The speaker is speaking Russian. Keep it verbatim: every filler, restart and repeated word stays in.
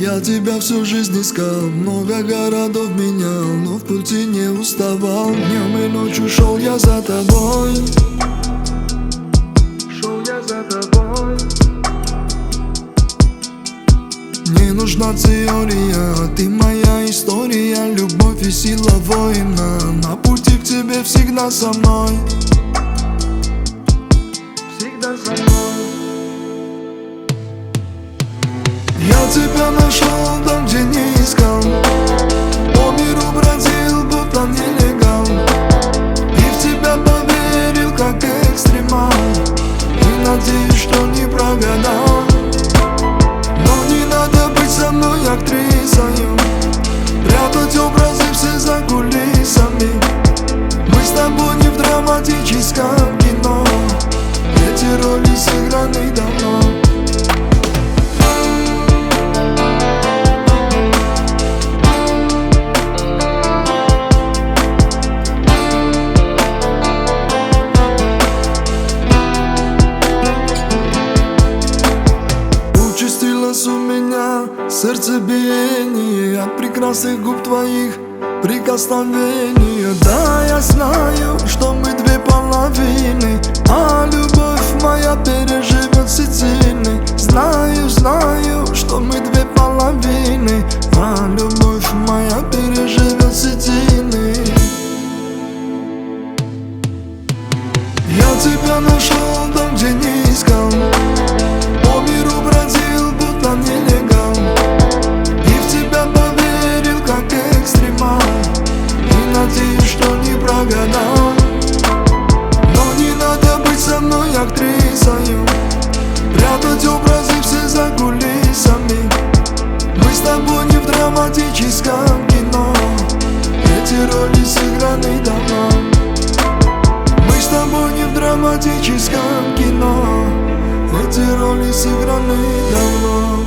Я тебя всю жизнь искал, много городов менял, но в пути не уставал. Днем и ночью шел я за тобой. Шел я за тобой. Не нужна теория, ты моя история, любовь и сила воина. На пути к тебе всегда со мной. Всегда со мной. Я тебя нашел там, где не искал, по миру бродил, будто нелегал, и в тебя поверил, как экстремал, и надеюсь, что не прогадал. Но не надо быть со мной актрисою, прятать образы все за кулисами. Мы с тобой не в драматическом кино, эти роли сыграны давно. У меня сердцебиение от прекрасных губ твоих прикосновения. Да, я знаю, что мы две половины, а любовь моя переживет всецильный. Знаю, знаю, что мы две половины, а любовь моя переживет всецильный. Я тебя нашел там, где не искал, по миру бродил, будто нелегал, и в тебя поверил, как экстремал, и надеюсь, что не прогадал. Но не надо быть со мной актрисою, прятать образы все за кулисами. Мы с тобой не в драматическом кино, эти роли сыграны давно. Мы с тобой не в драматическом кино, эти роли сыграны давно.